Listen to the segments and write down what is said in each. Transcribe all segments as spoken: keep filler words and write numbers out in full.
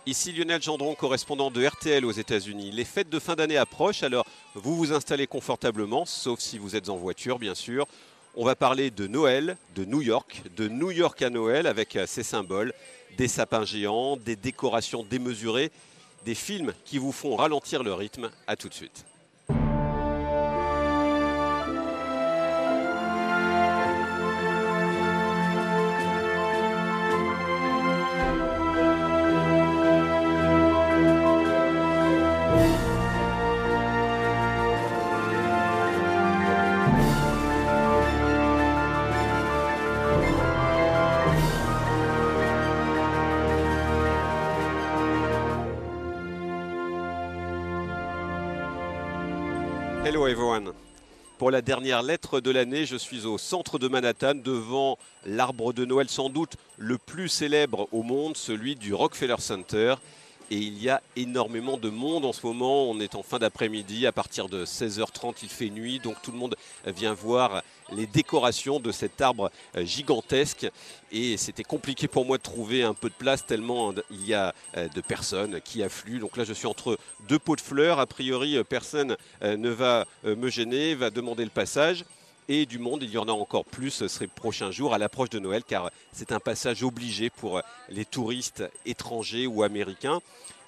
Ici Lionel Gendron, correspondant de R T L aux États-Unis. Les fêtes de fin d'année approchent, alors vous vous installez confortablement, sauf si vous êtes en voiture bien sûr. On va parler de Noël, de New York, de New York à Noël avec ses symboles, des sapins géants, des décorations démesurées, des films qui vous font ralentir le rythme. À tout de suite. Hello everyone. Pour la dernière lettre de l'année, je suis au centre de Manhattan devant l'arbre de Noël sans doute le plus célèbre au monde, celui du Rockefeller Center. Et il y a énormément de monde en ce moment, on est en fin d'après-midi, à partir de seize heures trente il fait nuit, donc tout le monde vient voir les décorations de cet arbre gigantesque. Et c'était compliqué pour moi de trouver un peu de place tellement il y a de personnes qui affluent. Donc là je suis entre deux pots de fleurs, a priori personne ne va me gêner, va demander le passage. Et du monde, il y en a encore plus ce serait les prochains jours à l'approche de Noël, car c'est un passage obligé pour les touristes étrangers ou américains.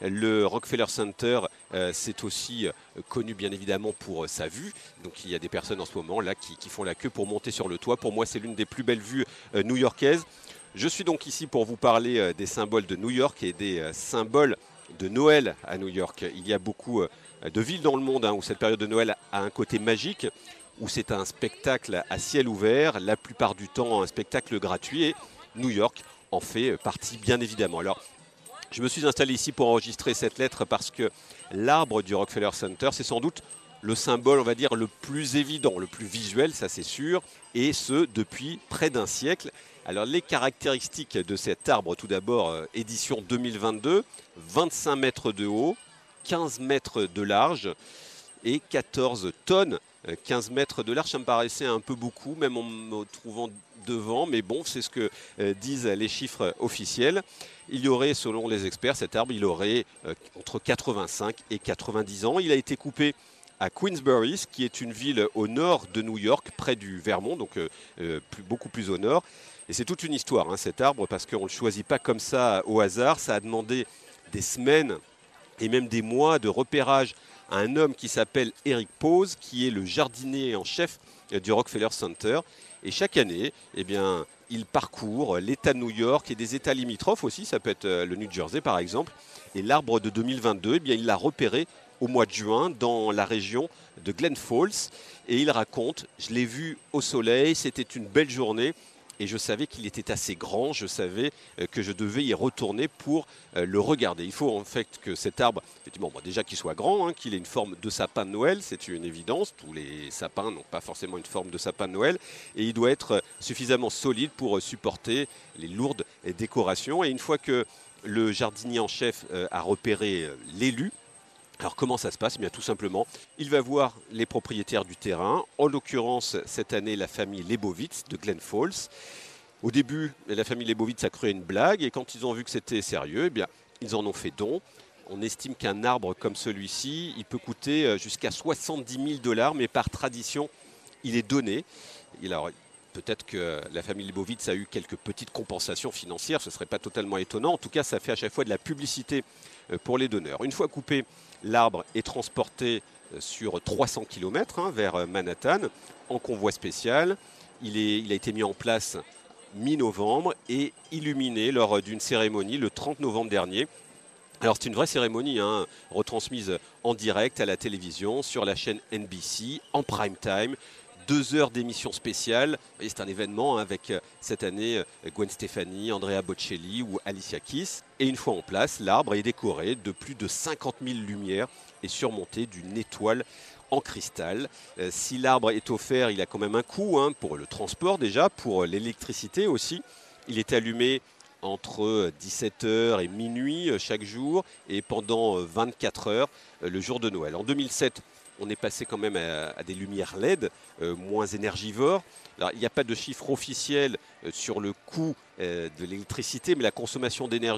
Le Rockefeller Center, euh, c'est aussi euh, connu bien évidemment pour euh, sa vue. Donc il y a des personnes en ce moment là qui, qui font la queue pour monter sur le toit. Pour moi, c'est l'une des plus belles vues euh, new-yorkaises. Je suis donc ici pour vous parler euh, des symboles de New York et des euh, symboles de Noël à New York. Il y a beaucoup euh, de villes dans le monde hein, où cette période de Noël a un côté magique, où c'est un spectacle à ciel ouvert, la plupart du temps un spectacle gratuit, et New York en fait partie bien évidemment. Alors, je me suis installé ici pour enregistrer cette lettre parce que l'arbre du Rockefeller Center, c'est sans doute le symbole, on va dire, le plus évident, le plus visuel, ça c'est sûr, et ce depuis près d'un siècle. Alors les caractéristiques de cet arbre, tout d'abord, euh, édition deux mille vingt-deux, vingt-cinq mètres de haut, quinze mètres de large et quatorze tonnes. quinze mètres de large, ça me paraissait un peu beaucoup, même en me trouvant devant, mais bon, c'est ce que euh, disent les chiffres officiels. Il y aurait, selon les experts, cet arbre, il aurait euh, entre quatre-vingt-cinq et quatre-vingt-dix ans. Il a été coupé à Queensbury, qui est une ville au nord de New York, près du Vermont, donc euh, euh, plus, beaucoup plus au nord. Et c'est toute une histoire, hein, cet arbre, parce qu'on ne le choisit pas comme ça au hasard. Ça a demandé des semaines et même des mois de repérage à un homme qui s'appelle Eric Pose, qui est le jardinier en chef du Rockefeller Center. Et chaque année, eh bien, il parcourt l'État de New York et des États limitrophes aussi, ça peut être le New Jersey par exemple. Et l'arbre de deux mille vingt-deux, eh bien, il l'a repéré au mois de juin dans la région de Glen Falls. Et il raconte, je l'ai vu au soleil, c'était une belle journée. Et je savais qu'il était assez grand, je savais que je devais y retourner pour le regarder. Il faut en fait que cet arbre, effectivement, bon, déjà qu'il soit grand, hein, qu'il ait une forme de sapin de Noël, c'est une évidence. Tous les sapins n'ont pas forcément une forme de sapin de Noël. Et il doit être suffisamment solide pour supporter les lourdes décorations. Et une fois que le jardinier en chef a repéré l'élu, alors comment ça se passe? Eh bien, tout simplement, il va voir les propriétaires du terrain, en l'occurrence cette année la famille Lebowitz de Glen Falls. Au début, la famille Lebowitz a cru à une blague et quand ils ont vu que c'était sérieux, eh bien, ils en ont fait don. On estime qu'un arbre comme celui-ci, il peut coûter jusqu'à soixante-dix mille dollars, mais par tradition, il est donné. Alors, peut-être que la famille Lebowitz a eu quelques petites compensations financières, ce ne serait pas totalement étonnant. En tout cas, ça fait à chaque fois de la publicité pour les donneurs. Une fois coupé, l'arbre est transporté sur trois cents kilomètres hein, vers Manhattan en convoi spécial. Il, est, il a été mis en place mi-novembre et illuminé lors d'une cérémonie le trente novembre dernier. Alors c'est une vraie cérémonie, hein, retransmise en direct à la télévision sur la chaîne N B C en prime time. Deux heures d'émission spéciale. C'est un événement avec cette année Gwen Stefani, Andrea Bocelli ou Alicia Keys. Et une fois en place, l'arbre est décoré de plus de cinquante mille lumières et surmonté d'une étoile en cristal. Euh, si l'arbre est offert, il a quand même un coût hein, pour le transport déjà, pour l'électricité aussi. Il est allumé entre dix-sept heures et minuit chaque jour et pendant vingt-quatre heures le jour de Noël. En deux mille sept, on est passé quand même à, à des lumières L E D euh, moins énergivores. Alors, il n'y a pas de chiffre officiel euh, sur le coût euh, de l'électricité, mais la consommation d'énergie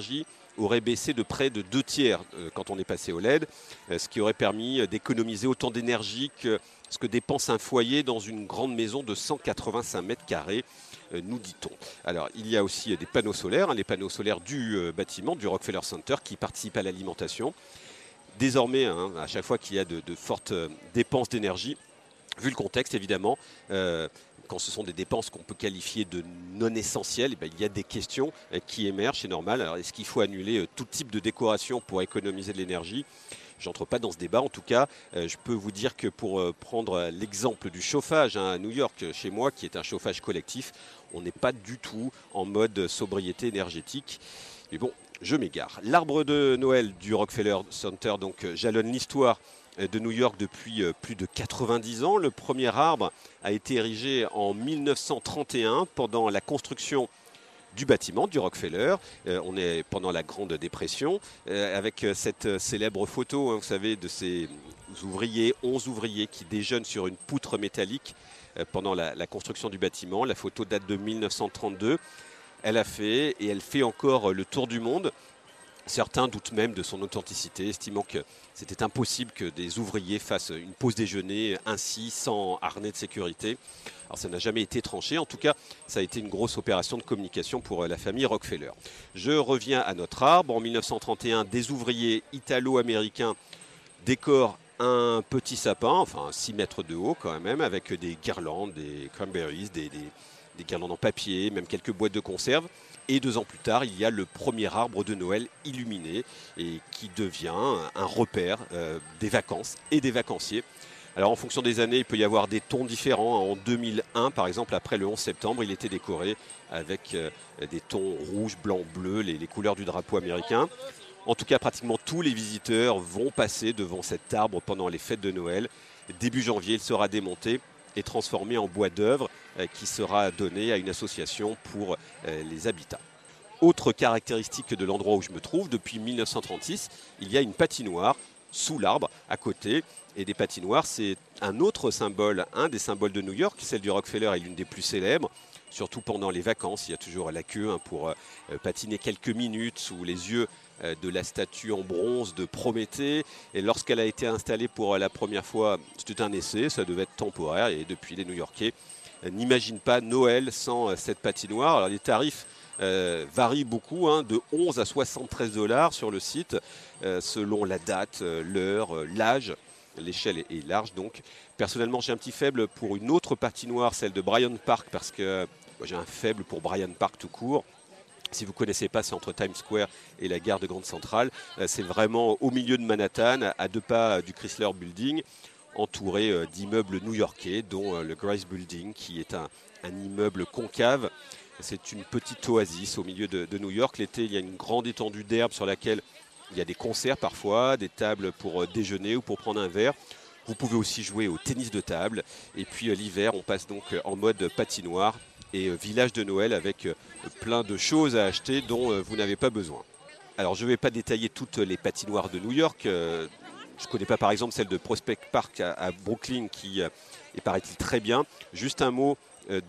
aurait baissé de près de deux tiers euh, quand on est passé au L E D, euh, ce qui aurait permis d'économiser autant d'énergie que ce que dépense un foyer dans une grande maison de cent quatre-vingt-cinq mètres carrés, euh, nous dit-on. Alors, il y a aussi des panneaux solaires, hein, les panneaux solaires du euh, bâtiment, du Rockefeller Center, qui participent à l'alimentation. Désormais, hein, à chaque fois qu'il y a de, de fortes euh, dépenses d'énergie, vu le contexte évidemment, euh, quand ce sont des dépenses qu'on peut qualifier de non essentielles, eh bien, il y a des questions euh, qui émergent, c'est normal. Alors, est-ce qu'il faut annuler euh, tout type de décoration pour économiser de l'énergie ? J'entre pas dans ce débat. En tout cas, euh, je peux vous dire que pour euh, prendre l'exemple du chauffage hein, à New York, chez moi, qui est un chauffage collectif, on n'est pas du tout en mode sobriété énergétique. Mais bon, je m'égare. L'arbre de Noël du Rockefeller Center donc, euh, jalonne l'histoire de New York depuis euh, plus de quatre-vingt-dix ans. Le premier arbre a été érigé en mille neuf cent trente et un pendant la construction du bâtiment du Rockefeller. Euh, on est pendant la Grande Dépression euh, avec cette célèbre photo, hein, vous savez, de ces ouvriers, onze ouvriers qui déjeunent sur une poutre métallique euh, pendant la, la construction du bâtiment. La photo date de mille neuf cent trente-deux. Elle a fait et elle fait encore le tour du monde. Certains doutent même de son authenticité, estimant que c'était impossible que des ouvriers fassent une pause déjeuner ainsi, sans harnais de sécurité. Alors ça n'a jamais été tranché, en tout cas ça a été une grosse opération de communication pour la famille Rockefeller. Je reviens à notre arbre. En mille neuf cent trente et un, des ouvriers italo-américains décorent un petit sapin, enfin six mètres de haut quand même, avec des guirlandes, des cranberries, des, des, des guirlandes en papier, même quelques boîtes de conserve. Et deux ans plus tard, il y a le premier arbre de Noël illuminé et qui devient un repère euh, des vacances et des vacanciers. Alors en fonction des années, il peut y avoir des tons différents. En deux mille un, par exemple, après le onze septembre, il était décoré avec euh, des tons rouge, blanc, bleu, les, les couleurs du drapeau américain. En tout cas, pratiquement tous les visiteurs vont passer devant cet arbre pendant les fêtes de Noël. Début janvier, il sera démonté et transformé en bois d'œuvre euh, qui sera donné à une association pour euh, les habitats. Autre caractéristique de l'endroit où je me trouve, depuis mille neuf cent trente-six, il y a une patinoire sous l'arbre à côté. Et des patinoires, c'est un autre symbole, un des symboles de New York. Celle du Rockefeller est l'une des plus célèbres, surtout pendant les vacances. Il y a toujours la queue hein, pour euh, patiner quelques minutes sous les yeux euh, de la statue en bronze de Prométhée. Et lorsqu'elle a été installée pour la première fois, c'était un essai, ça devait être temporaire. Et depuis, les New-Yorkais euh, n'imaginent pas Noël sans euh, cette patinoire. Alors les tarifs Euh, varie beaucoup, hein, de onze à soixante-treize dollars sur le site, euh, selon la date, euh, l'heure, euh, l'âge. L'échelle est, est large donc. Personnellement, j'ai un petit faible pour une autre patinoire, celle de Bryant Park, parce que moi, j'ai un faible pour Bryant Park tout court. Si vous ne connaissez pas, c'est entre Times Square et la gare de Grande Centrale. Euh, c'est vraiment au milieu de Manhattan, à deux pas du Chrysler Building, entouré euh, d'immeubles new-yorkais, dont euh, le Grace Building, qui est un, un immeuble concave. C'est une petite oasis au milieu de, de New York. L'été, il y a une grande étendue d'herbe sur laquelle il y a des concerts parfois, des tables pour déjeuner ou pour prendre un verre. Vous pouvez aussi jouer au tennis de table. Et puis l'hiver, on passe donc en mode patinoire et village de Noël avec plein de choses à acheter dont vous n'avez pas besoin. Alors je ne vais pas détailler toutes les patinoires de New York. Je ne connais pas par exemple celle de Prospect Park à Brooklyn qui est, paraît-il, très bien. Juste un mot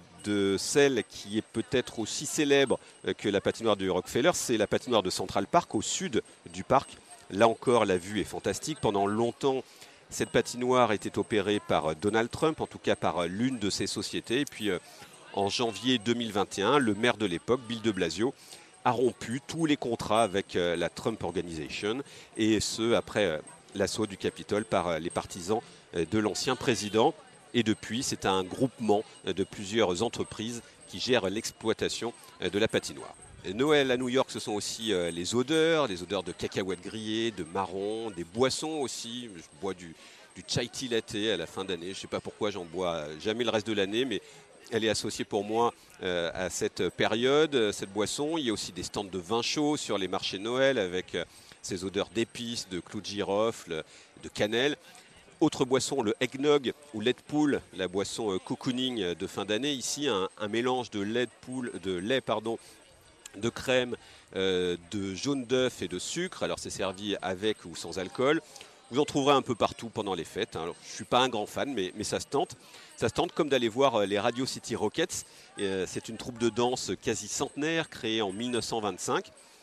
de celle qui est peut-être aussi célèbre que la patinoire du Rockefeller, c'est la patinoire de Central Park au sud du parc. Là encore, la vue est fantastique. Pendant longtemps, cette patinoire était opérée par Donald Trump, en tout cas par l'une de ses sociétés. Et puis en janvier deux mille vingt et un, le maire de l'époque, Bill de Blasio, a rompu tous les contrats avec la Trump Organization, et ce après l'assaut du Capitole par les partisans de l'ancien président. Et depuis, c'est un groupement de plusieurs entreprises qui gèrent l'exploitation de la patinoire. Noël à New York, ce sont aussi les odeurs, les odeurs de cacahuètes grillées, de marron, des boissons aussi. Je bois du, du chai tea latte à la fin d'année. Je ne sais pas pourquoi, j'en bois jamais le reste de l'année, mais elle est associée pour moi euh, à cette période, cette boisson. Il y a aussi des stands de vin chaud sur les marchés de Noël avec euh, ces odeurs d'épices, de clous de girofle, de cannelle. Autre boisson, le eggnog ou lait de poule, la boisson euh, cocooning de fin d'année. Ici, un, un mélange de lait, de poule, de lait pardon, de crème, euh, de jaune d'œuf et de sucre. Alors c'est servi avec ou sans alcool. Vous en trouverez un peu partout pendant les fêtes. Alors, je ne suis pas un grand fan, mais, mais ça se tente. Ça se tente comme d'aller voir les Radio City Rockets. Euh, c'est une troupe de danse quasi centenaire, créée en mille neuf cent vingt-cinq.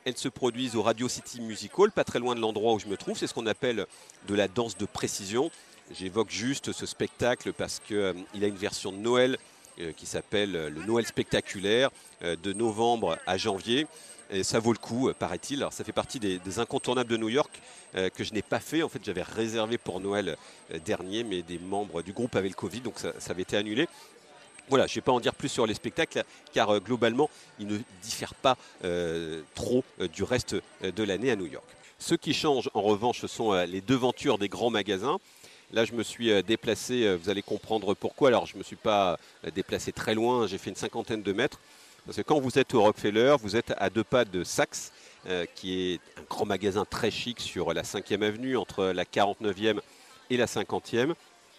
elles se produisent au Radio City Music Hall, pas très loin de l'endroit où je me trouve. C'est ce qu'on appelle de la danse de précision. J'évoque juste ce spectacle parce qu'il euh, a une version de Noël euh, qui s'appelle le Noël spectaculaire euh, de novembre à janvier. Et ça vaut le coup, paraît-il. Alors, ça fait partie des, des incontournables de New York euh, que je n'ai pas fait. En fait, j'avais réservé pour Noël euh, dernier, mais des membres du groupe avaient le Covid, donc ça, ça avait été annulé. Voilà, je ne vais pas en dire plus sur les spectacles, car euh, globalement, ils ne diffèrent pas euh, trop euh, du reste de l'année à New York. Ce qui change, en revanche, ce sont euh, les devantures des grands magasins. Là, je me suis euh, déplacé, euh, vous allez comprendre pourquoi. Alors, je ne me suis pas euh, déplacé très loin, j'ai fait une cinquantaine de mètres. Parce que quand vous êtes au Rockefeller, vous êtes à deux pas de Saks, euh, qui est un grand magasin très chic sur la cinquième avenue, entre la quarante-neuvième et la cinquantième.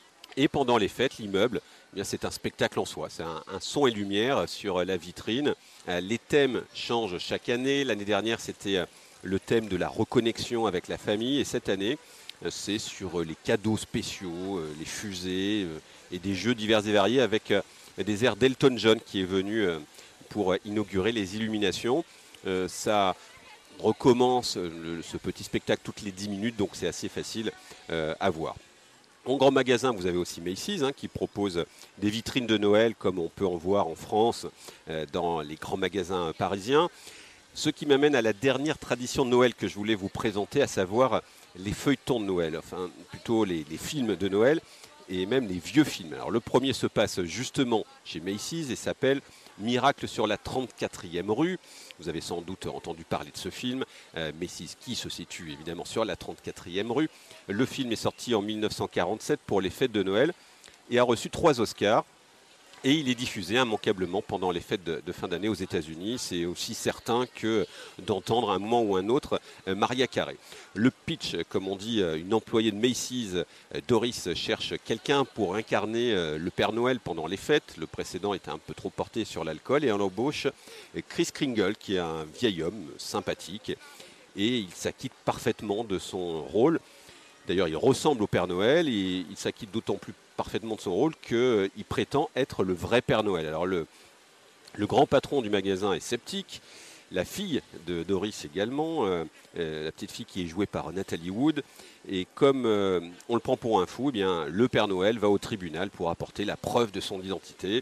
Et pendant les fêtes, l'immeuble, eh bien, c'est un spectacle en soi. C'est un, un son et lumière sur la vitrine. Euh, les thèmes changent chaque année. L'année dernière, c'était euh, le thème de la reconnexion avec la famille. Et cette année, euh, c'est sur euh, les cadeaux spéciaux, euh, les fusées euh, et des jeux divers et variés avec euh, des airs d'Elton John qui est venu euh, pour inaugurer les illuminations. Euh, ça recommence le, ce petit spectacle toutes les dix minutes, donc c'est assez facile euh, à voir. En grand magasin, vous avez aussi Macy's hein, qui propose des vitrines de Noël comme on peut en voir en France euh, dans les grands magasins parisiens. Ce qui m'amène à la dernière tradition de Noël que je voulais vous présenter, à savoir les feuilletons de Noël, enfin plutôt les, les films de Noël et même les vieux films. Alors le premier se passe justement chez Macy's et s'appelle Miracle sur la trente-quatrième rue. Vous avez sans doute entendu parler de ce film, euh, Macy's qui se situe évidemment sur la trente-quatrième rue. Le film est sorti en mille neuf cent quarante-sept pour les fêtes de Noël et a reçu trois Oscars. Et il est diffusé immanquablement pendant les fêtes de, de fin d'année aux États-Unis. C'est aussi certain que d'entendre à un moment ou un autre euh, Mariah Carey. Le pitch, comme on dit, euh, une employée de Macy's, euh, Doris, cherche quelqu'un pour incarner euh, le Père Noël pendant les fêtes. Le précédent était un peu trop porté sur l'alcool. Et on embauche euh, Kris Kringle, qui est un vieil homme sympathique. Et il s'acquitte parfaitement de son rôle. D'ailleurs, il ressemble au Père Noël et il s'acquitte d'autant plus parfaitement de son rôle qu'il euh, prétend être le vrai Père Noël. Alors le, le grand patron du magasin est sceptique, la fille de Doris également, euh, euh, la petite fille qui est jouée par Natalie Wood. Et comme euh, on le prend pour un fou, eh bien, le Père Noël va au tribunal pour apporter la preuve de son identité.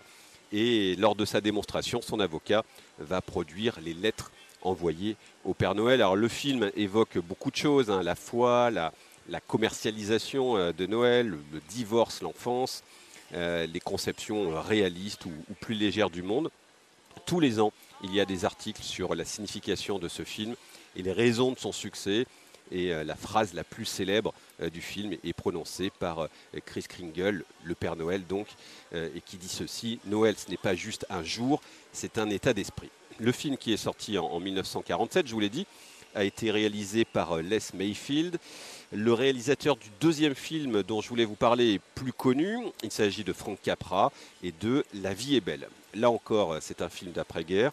Et lors de sa démonstration, son avocat va produire les lettres envoyées au Père Noël. Alors le film évoque beaucoup de choses, hein, la foi, la... la commercialisation de Noël, le divorce, l'enfance, euh, les conceptions réalistes ou, ou plus légères du monde. Tous les ans, il y a des articles sur la signification de ce film et les raisons de son succès. Et euh, la phrase la plus célèbre euh, du film est prononcée par euh, Kris Kringle, le Père Noël donc, euh, et qui dit ceci: Noël, ce n'est pas juste un jour, c'est un état d'esprit. Le film qui est sorti en, en mille neuf cent quarante-sept, je vous l'ai dit, a été réalisé par Les Mayfield. Le réalisateur du deuxième film dont je voulais vous parler est plus connu. Il s'agit de Frank Capra et de La vie est belle. Là encore, c'est un film d'après-guerre.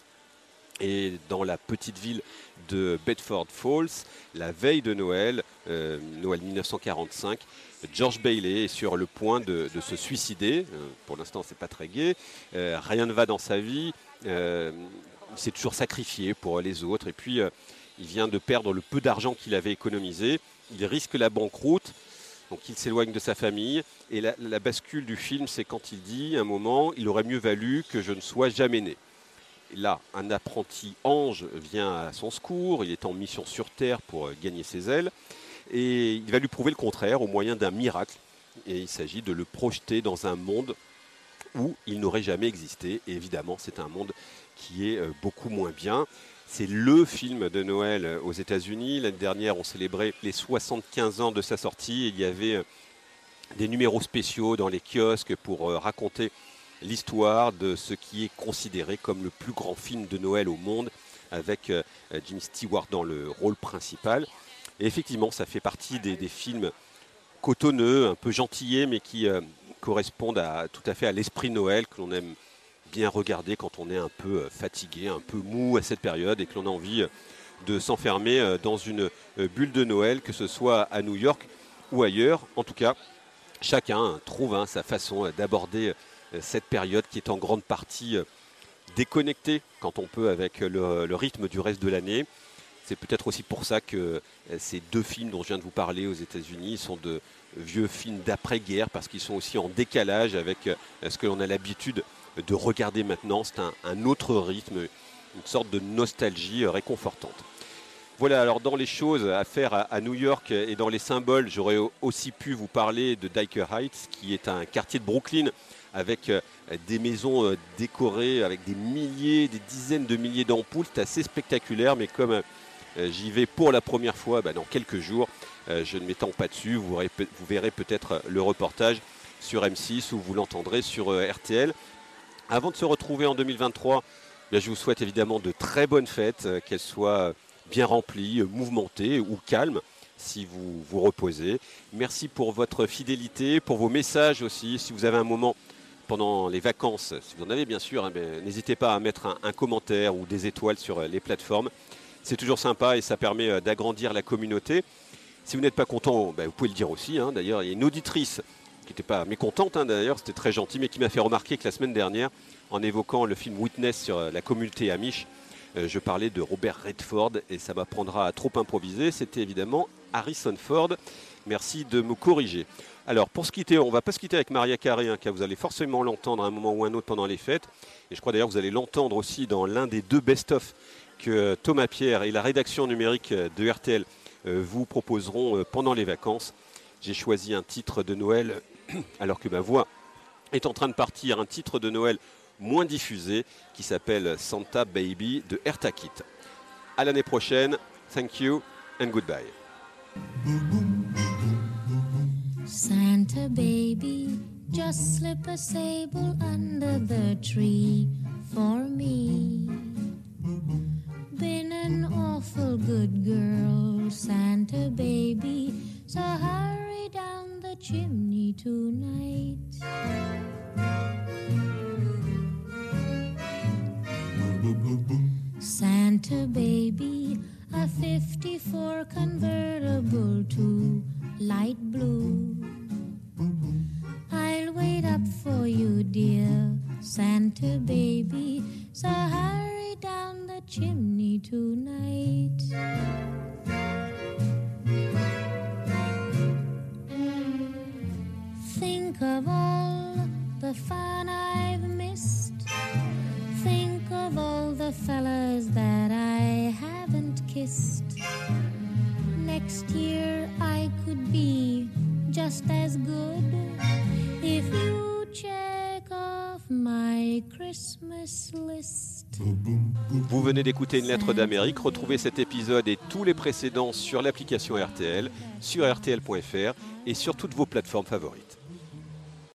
Et dans la petite ville de Bedford Falls, la veille de Noël, euh, Noël mille neuf cent quarante-cinq, George Bailey est sur le point de, de se suicider. Euh, pour l'instant, c'est pas très gai. Euh, rien ne va dans sa vie. Euh, il s'est toujours sacrifié pour les autres. Et puis, euh, il vient de perdre le peu d'argent qu'il avait économisé. Il risque la banqueroute, donc il s'éloigne de sa famille. Et la, la bascule du film, c'est quand il dit, à un moment, il aurait mieux valu que je ne sois jamais né. Et là, un apprenti ange vient à son secours. Il est en mission sur Terre pour gagner ses ailes. Et il va lui prouver le contraire au moyen d'un miracle. Et il s'agit de le projeter dans un monde où il n'aurait jamais existé. Et évidemment, c'est un monde qui est beaucoup moins bien. C'est le film de Noël aux États-Unis. L'année dernière, on célébrait les soixante-quinze ans de sa sortie. Il y avait des numéros spéciaux dans les kiosques pour raconter l'histoire de ce qui est considéré comme le plus grand film de Noël au monde, avec Jimmy Stewart dans le rôle principal. Et effectivement, ça fait partie des, des films cotonneux, un peu gentillés, mais qui euh, correspondent à, tout à fait à l'esprit Noël que l'on aime bien regarder quand on est un peu fatigué, un peu mou à cette période et que l'on a envie de s'enfermer dans une bulle de Noël, que ce soit à New York ou ailleurs. En tout cas, chacun trouve hein, sa façon d'aborder cette période qui est en grande partie déconnectée quand on peut avec le, le rythme du reste de l'année. C'est peut-être aussi pour ça que ces deux films dont je viens de vous parler aux États-Unis sont de vieux films d'après-guerre, parce qu'ils sont aussi en décalage avec ce que l'on a l'habitude de regarder maintenant. C'est un, un autre rythme, une sorte de nostalgie réconfortante. Voilà, alors dans les choses à faire à, à New York et dans les symboles, j'aurais aussi pu vous parler de Dyker Heights, qui est un quartier de Brooklyn avec euh, des maisons euh, décorées avec des milliers, des dizaines de milliers d'ampoules. C'est assez spectaculaire, mais comme euh, j'y vais pour la première fois bah, dans quelques jours, euh, je ne m'étends pas dessus. Vous, verrez, vous verrez peut-être le reportage sur M six ou vous l'entendrez sur euh, R T L. Avant de se retrouver en deux mille vingt-trois, bah, je vous souhaite évidemment de très bonnes fêtes, euh, qu'elles soient bien remplies, euh, mouvementées ou calmes, si vous vous reposez. Merci pour votre fidélité, pour vos messages aussi. Si vous avez un moment pendant les vacances, si vous en avez bien sûr, hein, n'hésitez pas à mettre un, un commentaire ou des étoiles sur les plateformes. C'est toujours sympa et ça permet d'agrandir la communauté. Si vous n'êtes pas content, ben vous pouvez le dire aussi. Hein. D'ailleurs, il y a une auditrice qui n'était pas mécontente, hein, d'ailleurs, c'était très gentil, mais qui m'a fait remarquer que la semaine dernière, en évoquant le film Witness sur la communauté Amish, euh, je parlais de Robert Redford et ça m'apprendra à trop improviser. C'était évidemment Harrison Ford. Merci de me corriger. Alors, pour se quitter, on ne va pas se quitter avec Mariah Carey, hein, car vous allez forcément l'entendre à un moment ou un autre pendant les fêtes. Et je crois d'ailleurs que vous allez l'entendre aussi dans l'un des deux best-of que Thomas Pierre et la rédaction numérique de R T L euh, vous proposeront euh, pendant les vacances. J'ai choisi un titre de Noël, alors que ma voix est en train de partir, un titre de Noël moins diffusé qui s'appelle Santa Baby de Eartha Kitt. À l'année prochaine. Thank you and goodbye. Santa baby, just slip a sable under the tree for me. Been an awful good girl, Santa baby, so hurry down the chimney tonight. Santa baby, a fifty-four convertible to light blue. I'll wait up for you, dear Santa baby, so hurry down the chimney tonight. Think of all the fun I've missed. Think of all the fellas that I haven't kissed. Next year I could be just as good if you check off my Christmas list. Vous venez d'écouter Une lettre d'Amérique. Retrouvez cet épisode et tous les précédents sur l'application R T L, sur R T L point F R et sur toutes vos plateformes favorites.